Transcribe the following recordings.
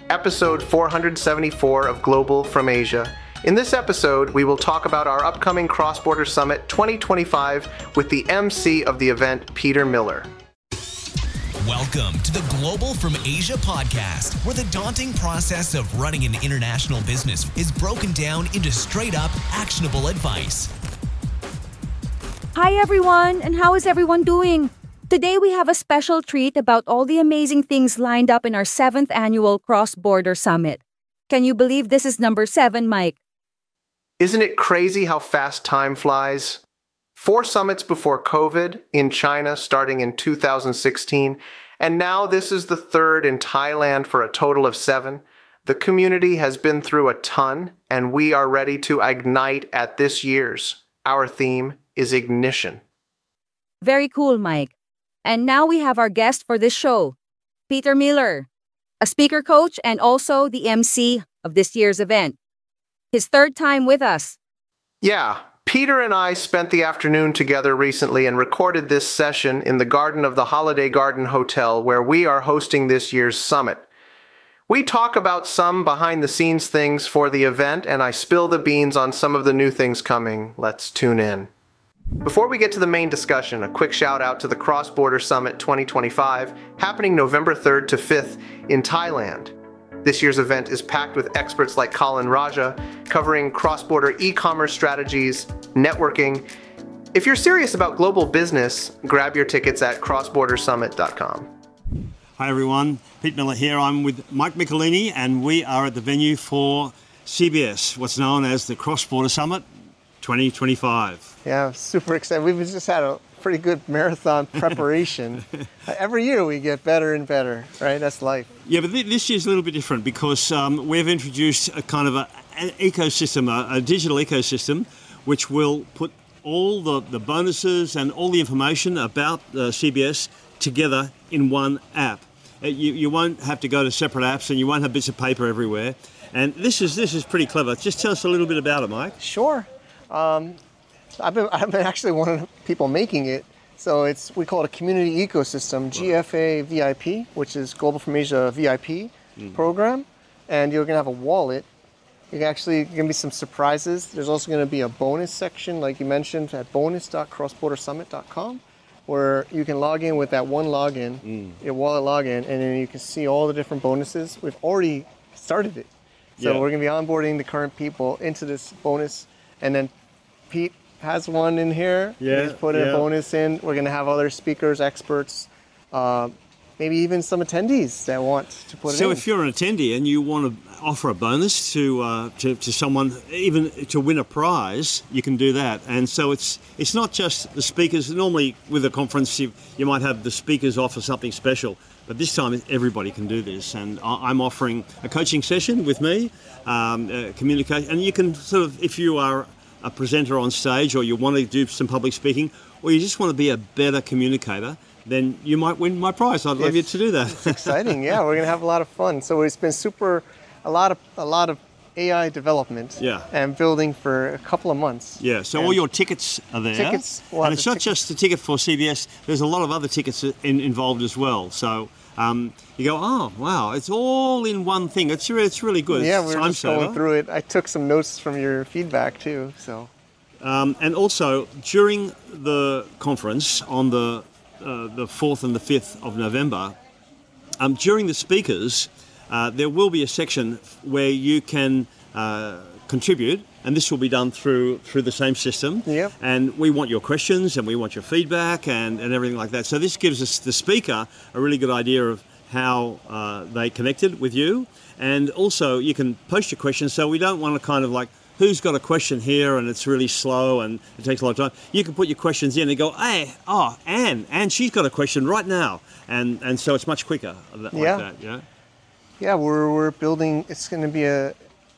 episode 474 of Global from Asia. In this episode, we will talk about our upcoming Cross-Border Summit 2025 with the MC of the event, Peter Miller. Welcome to the Global from Asia podcast, where the daunting process of running an international business is broken down into straight-up, actionable advice. Hi everyone, and how is everyone doing? Today we have a special treat about all the amazing things lined up in our 7th annual Cross-Border Summit. Can you believe this is number 7, Mike? Isn't it crazy how fast time flies? 4 summits before COVID in China starting in 2016, and now this is the 3rd in Thailand for a total of 7. The community has been through a ton, and we are ready to ignite at this year's. Our theme is Ignition. Very cool, Mike. And now we have our guest for this show, Peter Miller, a speaker coach and also the MC of this year's event. His 3rd time with us. Yeah, Peter and I spent the afternoon together recently and recorded this session in the garden of the Holiday Garden Hotel where we are hosting this year's summit. We talk about some behind-the-scenes things for the event, and I spill the beans on some of the new things coming. Let's tune in. Before we get to the main discussion, a quick shout out to the Cross-Border Summit 2025, happening November 3rd to 5th in Thailand. This year's event is packed with experts like Colin Raja, covering cross-border e-commerce strategies, networking. If you're serious about global business, grab your tickets at crossbordersummit.com. Hi everyone, Pete Miller here. I'm with Mike Michelini, and we are at the venue for CBS, what's known as the Cross-Border Summit 2025. Yeah, super excited. We've just had a pretty good marathon preparation. Every year we get better and better, right? That's life. Yeah, but this year's a little bit different because we've introduced a kind of an ecosystem, a digital ecosystem, which will put all the bonuses and all the information about CBS together in one app. You won't have to go to separate apps, and you won't have bits of paper everywhere. And this is pretty clever. Just tell us a little bit about it, Mike. Sure. I've been actually one of the people making it. So we call it a community ecosystem, GFA VIP, which is Global from Asia VIP program. And you're going to have a wallet. You're going to be some surprises. There's also going to be a bonus section, like you mentioned, at bonus.crossbordersummit.com, where you can log in with that one login, your wallet login, and then you can see all the different bonuses. We've already started it. So we're going to be onboarding the current people into this bonus. And then Pete has one in here. He's putting a bonus in. We're going to have other speakers, experts, maybe even some attendees that want to put it in. So if you're an attendee and you want to offer a bonus to someone, even to win a prize, you can do that. And so it's not just the speakers. Normally with a conference, you might have the speakers offer something special. But this time, everybody can do this. And I'm offering a coaching session with me, communicate. And you can sort of, if you are a presenter on stage, or you want to do some public speaking, or you just want to be a better communicator, then you might win my prize. I'd love you to do that. It's exciting. Yeah, we're going to have a lot of fun. So it's been a lot of AI development and building for a couple of months. Yeah, so all your tickets are there. And it's not just the ticket for CBS, there's a lot of other tickets involved as well. So you go, oh, wow, it's all in one thing. It's really good. Yeah, we're just going through it. I took some notes from your feedback too. So, and also during the conference on the 4th and the 5th of November, during the speakers, there will be a section where you can contribute, and this will be done through the same system. Yep. And we want your questions and we want your feedback and everything like that. So this gives us, the speaker, a really good idea of how they connected with you. And also you can post your questions, so we don't want to kind of like, who's got a question here and it's really slow and it takes a lot of time. You can put your questions in and go, hey, Anne, she's got a question right now. And so it's much quicker like that, yeah? Yeah, we're building, it's going to be a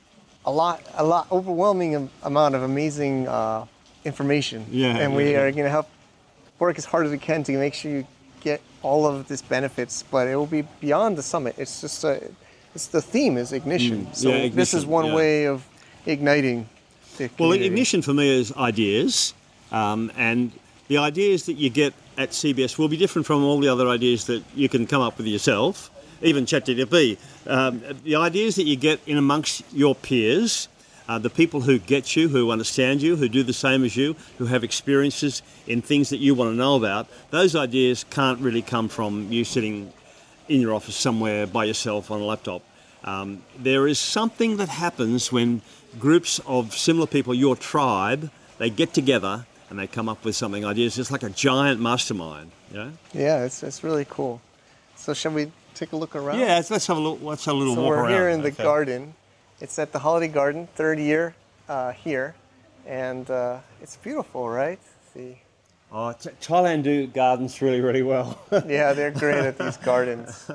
overwhelming amount of amazing information. And we are going to help work as hard as we can to make sure you get all of these benefits, but it will be beyond the summit. It's just the theme is ignition. Ignition, this is one way of igniting the community. Well, ignition for me is ideas, and the ideas that you get at CBS will be different from all the other ideas that you can come up with yourself. even ChatGPT. The ideas that you get in amongst your peers, the people who get you, who understand you, who do the same as you, who have experiences in things that you want to know about, those ideas can't really come from you sitting in your office somewhere by yourself on a laptop. There is something that happens when groups of similar people, your tribe, they get together and they come up with something, ideas. It's like a giant mastermind, you know? Yeah, it's really cool. So shall we take a look around? Yeah, let's have a look. Let's have a little So walk we're around. here in the garden. It's at the Holiday Garden, third year here, and it's beautiful, right? See. Oh, Thailand do gardens really, really well. Yeah, they're great at these gardens.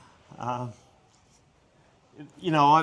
You know,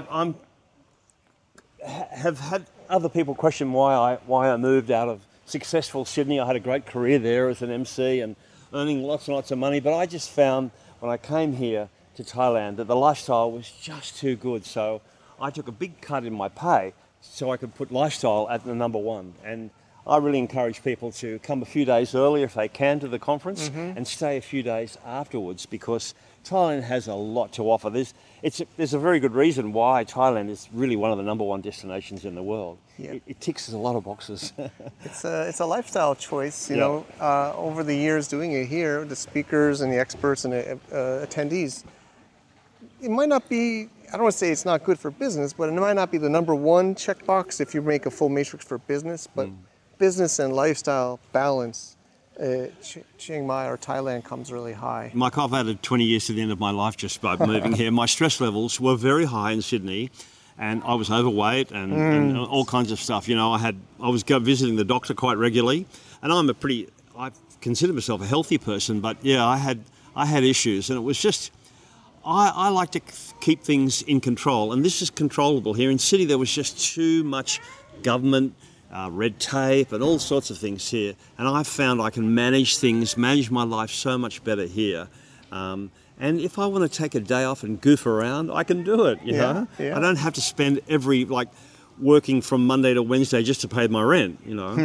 have had other people question why I moved out of successful Sydney. I had a great career there as an MC and earning lots and lots of money, but I just found when I came here to Thailand that the lifestyle was just too good. So I took a big cut in my pay so I could put lifestyle at the number one. And I really encourage people to come a few days earlier if they can to the conference and stay a few days afterwards, because Thailand has a lot to offer. There's a very good reason why Thailand is really one of the number one destinations in the world. Yeah. It ticks a lot of boxes. It's a lifestyle choice, you know. Over the years doing it here, the speakers and the experts and the attendees, it might not be, I don't want to say it's not good for business, but it might not be the number one checkbox if you make a full matrix for business, but business and lifestyle balance, Chiang Mai or Thailand comes really high. Mike, I've added 20 years to the end of my life just by moving here. My stress levels were very high in Sydney, and I was overweight and all kinds of stuff. You know, I was visiting the doctor quite regularly, and I consider myself a healthy person, but yeah, I had issues, and it was just, I like to keep things in control, and this is controllable. Here in Sydney, there was just too much government, red tape and all sorts of things here, and I found I can manage my life so much better here. And if I want to take a day off and goof around, I can do it, you know? Yeah. I don't have to spend working from Monday to Wednesday just to pay my rent, you know?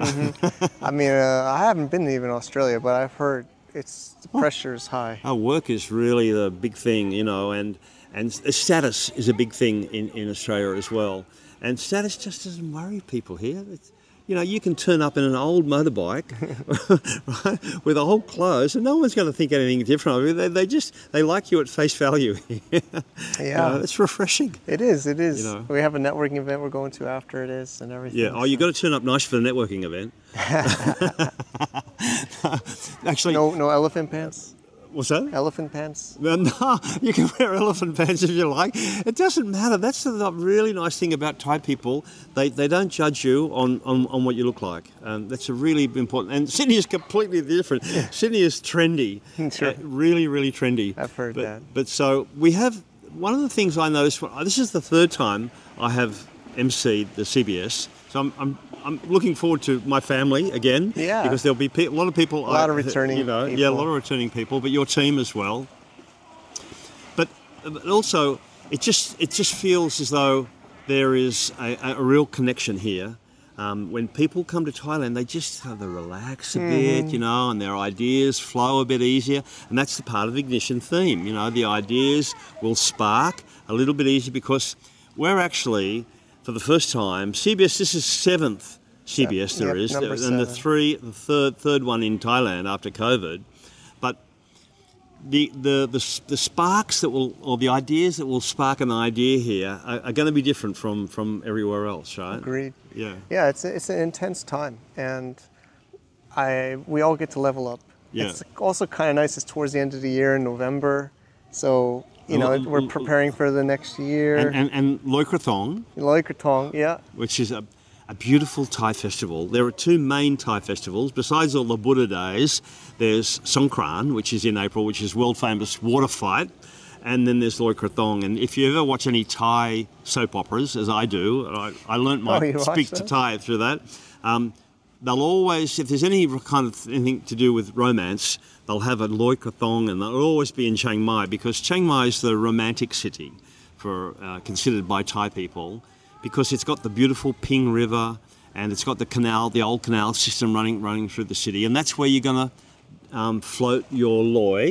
I mean, I haven't been even in Australia, but I've heard the pressure is high. Our work is really the big thing, you know, and status is a big thing in Australia as well. And status just doesn't worry people here. You know, you can turn up in an old motorbike, right, with old clothes, and no one's going to think anything different of you. They like you at face value. Yeah, you know, it's refreshing. It is. You know? We have a networking event we're going to after it is and everything. Yeah. Oh, you've got to turn up nice for the networking event. Actually, no elephant pants. What's that? Elephant pants? No, you can wear elephant pants if you like. It doesn't matter. That's the really nice thing about Thai people. They don't judge you on what you look like. That's a really important. And Sydney is completely different. Yeah. Sydney is trendy. Sure. Really, really trendy. I've heard that. But so we have, one of the things I noticed, this is the third time I have emceed the CBS. So I'm looking forward to my family again. Yeah. Because there'll be a lot of people. A lot of returning people. Yeah, a lot of returning people, but your team as well. But also, it just feels as though there is a real connection here. When people come to Thailand, they just have to relax a bit, you know, and their ideas flow a bit easier. And that's the part of the Ignition theme. You know, the ideas will spark a little bit easier because we're actually, for the first time, CBS, this is 7th CBS there is, and the third one in Thailand after COVID. But the sparks that will, or the ideas that will spark an idea here are going to be different from everywhere else, right? Agreed. Yeah. Yeah, it's an intense time, and we all get to level up. Yeah. It's also kind of nice. It's towards the end of the year in November, so you know we're preparing for the next year. And Loy Krathong. Loy Krathong, yeah. Which is a beautiful Thai festival. There are two main Thai festivals. Besides all the Buddha days, there's Songkran, which is in April, which is world famous water fight. And then there's Loy Krathong. And if you ever watch any Thai soap operas, as I do, I learnt my speak to Thai through that. They'll always, if there's any kind of anything to do with romance, they'll have a Loy Krathong, and they'll always be in Chiang Mai, because Chiang Mai is the romantic city considered by Thai people, because it's got the beautiful Ping River, and it's got the old canal system running through the city, and that's where you're going to float your loy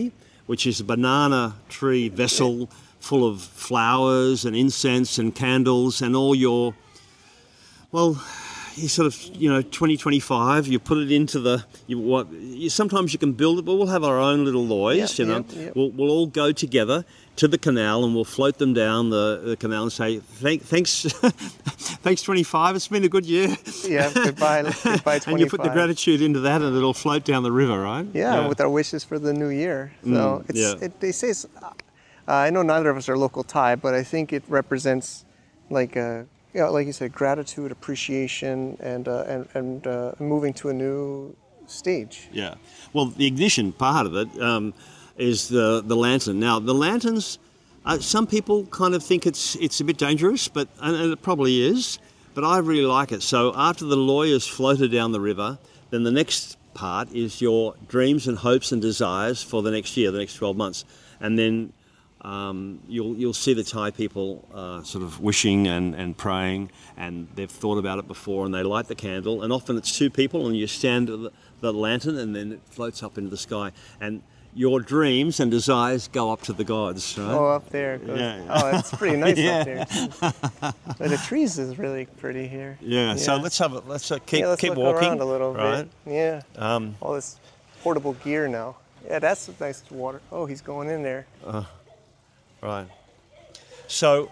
which is a banana tree vessel full of flowers and incense and candles and all your, well, you sort of, 2025, you put it into sometimes you can build it, but we'll have our own little loys, Yep. We'll all go together to the canal and we'll float them down the canal and say, thanks, thanks 25, it's been a good year. Yeah, goodbye 25. And you put the gratitude into that and it'll float down the river, right? Yeah, with our wishes for the new year. So they say, I know neither of us are local Thai, but I think it represents like like you said, gratitude, appreciation, and moving to a new stage. Yeah. Well, the ignition part of it is the lantern. Now, the lanterns, some people kind of think it's a bit dangerous, and it probably is, but I really like it. So after the lawyers floated down the river, then the next part is your dreams and hopes and desires for the next year, the next 12 months. And then you'll see the Thai people sort of wishing and praying, and they've thought about it before, and they light the candle, and often it's two people, and you stand at the lantern, and then it floats up into the sky, and your dreams and desires go up to the gods, right? Oh, up there. Yeah. Oh, it's pretty nice up there. But the trees is really pretty here. Yeah. So let's keep look walking around a little right? bit. Yeah. All this portable gear now. Yeah, that's nice water. Oh, he's going in there. Right. So,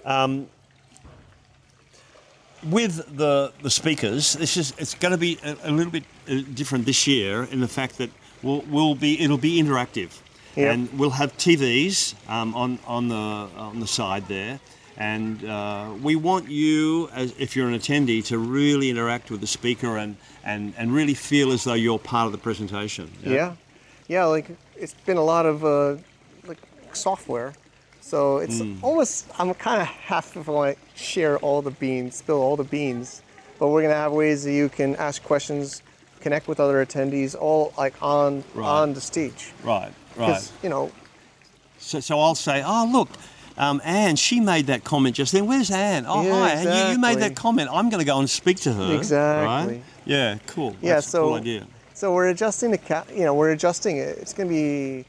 with the speakers, it's going to be a little bit different this year in the fact that it'll be interactive, and we'll have TVs on the side there, and we want you, if you're an attendee, to really interact with the speaker and really feel as though you're part of the presentation. Yeah. Like it's been a lot of software. So it's almost, I'm kind of half of want to share all the beans, spill all the beans, but we're going to have ways that you can ask questions, connect with other attendees, all like on the stage. Right. Because, So I'll say, oh, look, Anne, she made that comment just then. Where's Anne? Oh, yeah, hi, exactly. Anne, you made that comment. I'm going to go and speak to her. Exactly. Right? Yeah, cool. Yeah, That's a cool idea. So we're adjusting we're adjusting it. It's going to be...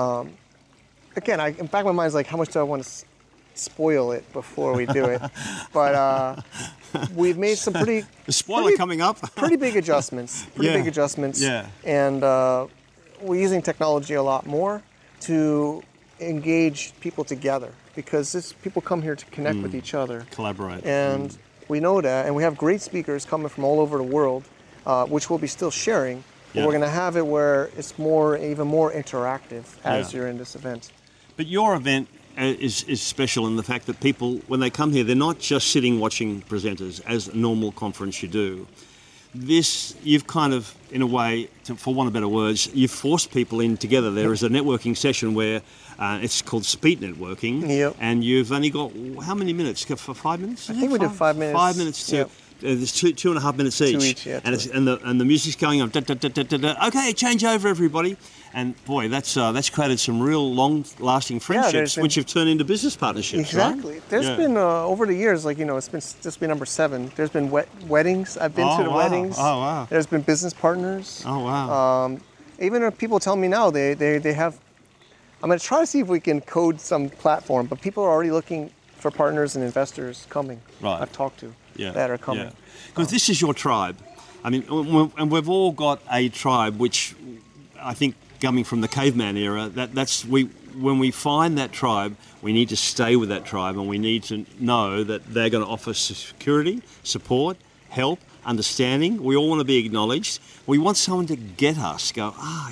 Again, in the back of my mind is like, how much do I want to spoil it before we do it? But we've made some The spoiler coming up. pretty big adjustments. Big adjustments. Yeah. And we're using technology a lot more to engage people together, because people come here to connect with each other. Collaborate. And we know that, and we have great speakers coming from all over the world, which we'll be still sharing. But we're going to have it where it's even more interactive as you're in this event. But your event is special in the fact that people, when they come here, they're not just sitting watching presenters, as a normal conference you do. This, you've kind of, in a way, for want of better words, you've forced people in together. There is a networking session where it's called speed networking. Yep. And you've only got, how many minutes? For 5 minutes? I think we did 5 minutes. 5 minutes to... Yep. There's 2.5 minutes each. 2 each, yeah. And the music's going on. Da, da, da, da, da, da. Okay, change over, everybody. And boy, that's created some real long-lasting friendships, which have turned into business partnerships. Exactly. Right? There's been over the years, this been number 7. There's been weddings. I've been to the weddings. Oh wow. There's been business partners. Oh wow. Even if people tell me now they have. I'm going to try to see if we can code some platform, but people are already looking for partners and investors coming. Right. I've talked to that are coming. Because this is your tribe. I mean, and we've all got a tribe, which I think coming from the caveman era, when we find that tribe, we need to stay with that tribe, and we need to know that they're going to offer security, support, help, understanding. We all want to be acknowledged. We want someone to get us, go,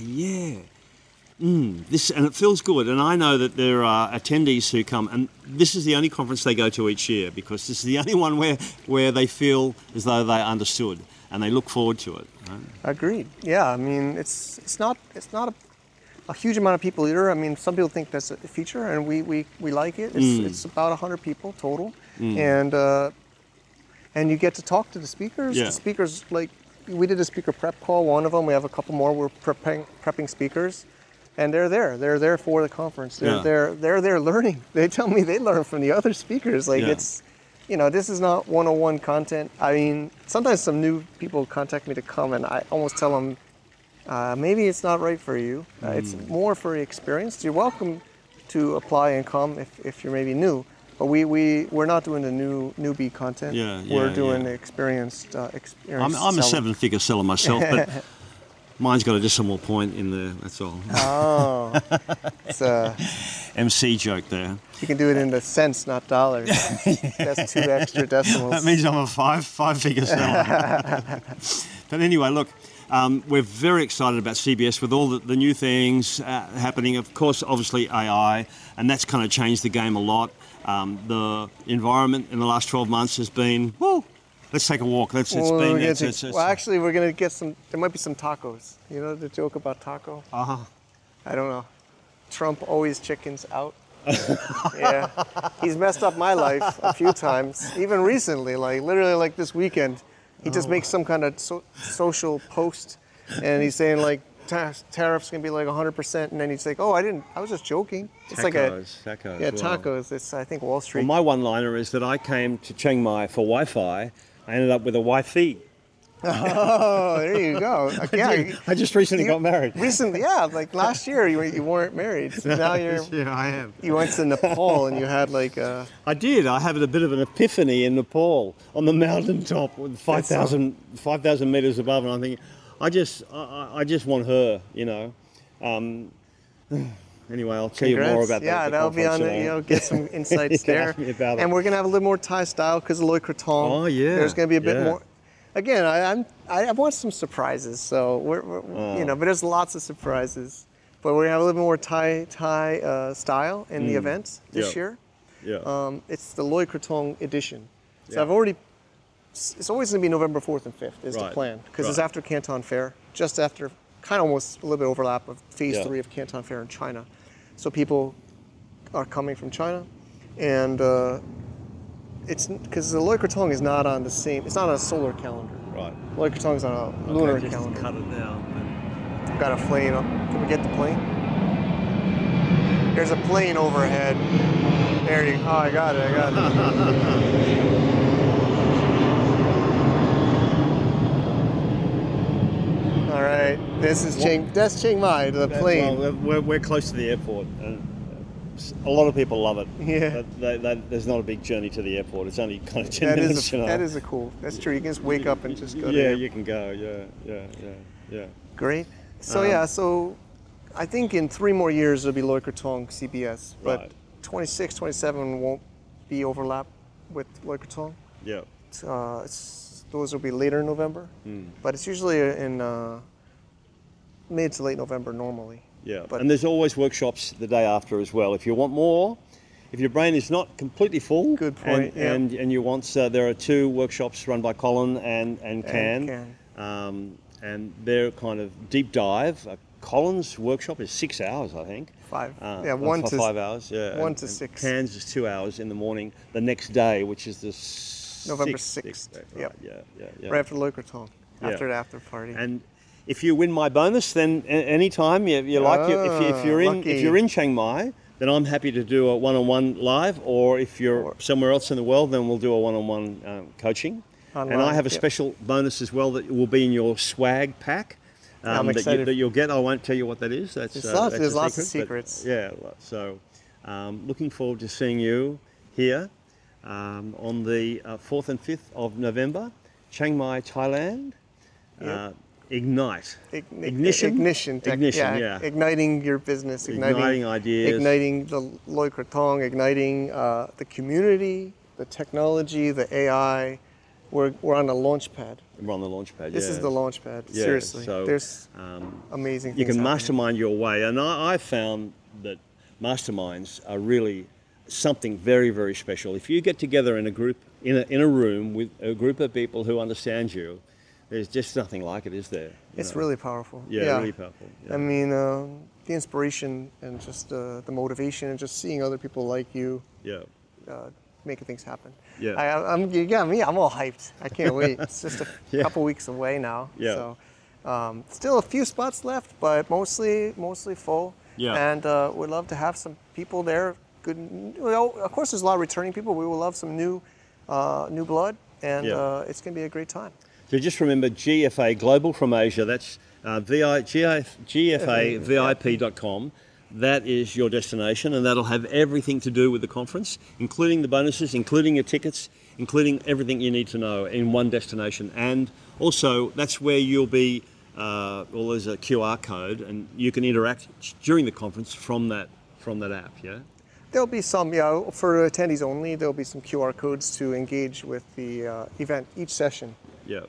this, and it feels good. And I know that there are attendees who come, and this is the only conference they go to each year, because this is the only one where they feel as though they understood, and they look forward to it. Right? Agreed. Yeah, I mean, it's not a huge amount of people either. I mean, some people think that's a feature, and we like it. It's about 100 people total, and you get to talk to the speakers. Yeah. The speakers, like, we did a speaker prep call. One of them, we have a couple more. We're prepping speakers. And they're there. They're there for the conference. They're there learning. They tell me they learn from the other speakers. It's, this is not 101 content. I mean, sometimes some new people contact me to come, and I almost tell them, maybe it's not right for you. It's more for experienced. You're welcome to apply and come if you're maybe new. But we're not doing the newbie content. We're doing the experienced I'm a seven-figure seller myself, but mine's got a decimal point in there, that's all. Oh. It's MC joke there. You can do it in the cents, not dollars. That's 2 extra decimals. That means I'm a five-figure seller. But anyway, look, we're very excited about CBS with all the new things happening. Of course, obviously AI, and that's kind of changed the game a lot. The environment in the last 12 months has been, whoa, let's take a walk. Well, actually, we're going to get there might be some tacos. You know the joke about taco? Uh-huh. I don't know. Trump always chickens out. Yeah. He's messed up my life a few times, even recently, literally like this weekend. He just makes some kind of social post, and he's saying tariffs can be 100%, and then he's like, I was just joking. It's tacos. Yeah, tacos. It's, I think, Wall Street. Well, my one-liner is that I came to Chiang Mai for Wi-Fi. I ended up with a Wi-Fi. Oh, there you go. I just recently got married. Recently, yeah. Last year, you weren't married. Now This year I am. You went to Nepal, and you had I did. I had a bit of an epiphany in Nepal on the mountaintop with 5,000 meters above, and I'm thinking, I just want her, you know. Anyway, I'll tell you more about that. Yeah, that'll be on it. Get some insights there. And we're gonna have a little more Thai style because of Loy Krathong. Oh yeah. There's gonna be a bit more. Again, I want some surprises. So but there's lots of surprises. But we're gonna have a little more Thai style in the event this year. Yeah. It's the Loy Krathong edition. So it's always gonna be November 4th and 5th is the plan because it's after Canton Fair, just after. Kind of almost a little bit overlap of phase 3 of Canton Fair in China. So people are coming from China, and it's because the Loy Krathong is not on it's not on a solar calendar. Right. Loy Krathong is on a lunar calendar. Cut it down. Got a plane up. Can we get the plane? There's a plane overhead. There you go. Oh, I got it. All right, that's Chiang Mai, the plane. Well, we're close to the airport, and a lot of people love it. Yeah. There's not a big journey to the airport. It's only kind of 10 minutes. That is cool. That's true. You can just wake up and just go. Yeah, you can go. Yeah. Great. So so I think in 3 more years it'll be Loy Krathong CBS, but 26, 27 won't be overlap with Loy Krathong. Yeah. Those will be later in November, but it's usually in mid to late November normally. Yeah, and there's always workshops the day after as well. If you want more, if your brain is not completely full, good point, and you want, there are 2 workshops run by Colin and Can. And they're kind of deep dive. Colin's workshop is 6 hours, I think. 5. 1 to 5 hours. Yeah, 1 to 6. Can's is 2 hours in the morning. The next day, which is the November 6th. Right, yeah. Right after Loy Krathong, after the after party. And if you win my bonus, then anytime you like it. If you're in Chiang Mai, then I'm happy to do a one-on-one live. Or if you're somewhere else in the world, then we'll do a one-on-one coaching. Online, and I have a special bonus as well that will be in your swag pack. I'm excited. That you'll get. I won't tell you what that is. There's lots of secrets. So looking forward to seeing you here. On the 4th and 5th of November, Chiang Mai, Thailand. Ignite. Ignition. Igniting your business. Igniting ideas. Igniting the Loy Krathong. Igniting the community, the technology, the AI. We're on the launch pad. We're on the launch pad. This is the launch pad. Seriously, so, there's amazing things. You can happening. mastermind your way, and I found that masterminds are really something very, very special. If you get together in a group, in a room with a group of people who understand you, there's just nothing like it, is there? It's really powerful. Yeah, really powerful. Yeah. I mean, the inspiration and just the motivation and just seeing other people like you. Making things happen. Yeah. You got me. I'm all hyped. I can't wait. It's just a couple weeks away now. Yeah. So, still a few spots left, but mostly full. Yeah. And we'd love to have some people there. Good. Of course, there's a lot of returning people. We will love some new blood, and it's going to be a great time. So just remember, GFA, Global from Asia. That's GFAVIP.com. That is your destination, and that'll have everything to do with the conference, including the bonuses, including your tickets, including everything you need to know in one destination. And also, that's where you'll be, there's a QR code, and you can interact during the conference from that app, yeah? There'll be some, for attendees only, there'll be some QR codes to engage with the event, each session. Yeah.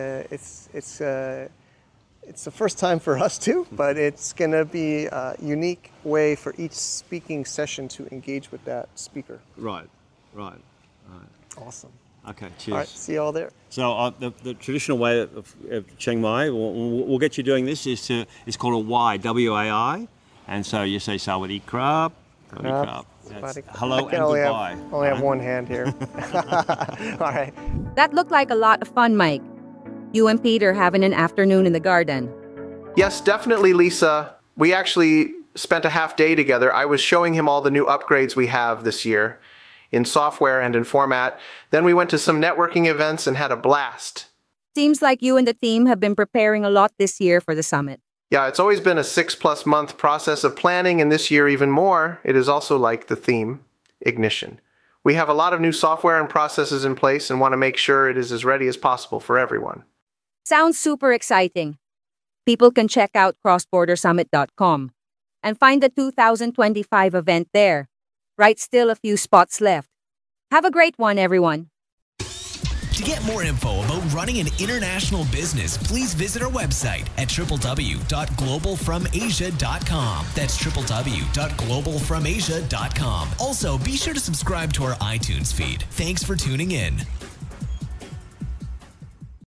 It's the first time for us too, but it's going to be a unique way for each speaking session to engage with that speaker. Right. Awesome. Okay, cheers. All right, see you all there. So the traditional way of Chiang Mai, we'll get you doing this, is called a Y, W-A-I, and so you say Sawadee Krab, That's hello and goodbye. I only have one hand here. All right. That looked like a lot of fun, Mike. You and Peter having an afternoon in the garden. Yes, definitely, Lisa. We actually spent a half day together. I was showing him all the new upgrades we have this year in software and in format. Then we went to some networking events and had a blast. Seems like you and the team have been preparing a lot this year for the summit. Yeah, it's always been a 6+ month process of planning, and this year even more. It is also like the theme, Ignition. We have a lot of new software and processes in place and want to make sure it is as ready as possible for everyone. Sounds super exciting. People can check out crossbordersummit.com and find the 2025 event there. Right, still a few spots left. Have a great one, everyone. To get more info about running an international business, please visit our website at www.globalfromasia.com. That's www.globalfromasia.com. Also, be sure to subscribe to our iTunes feed. Thanks for tuning in.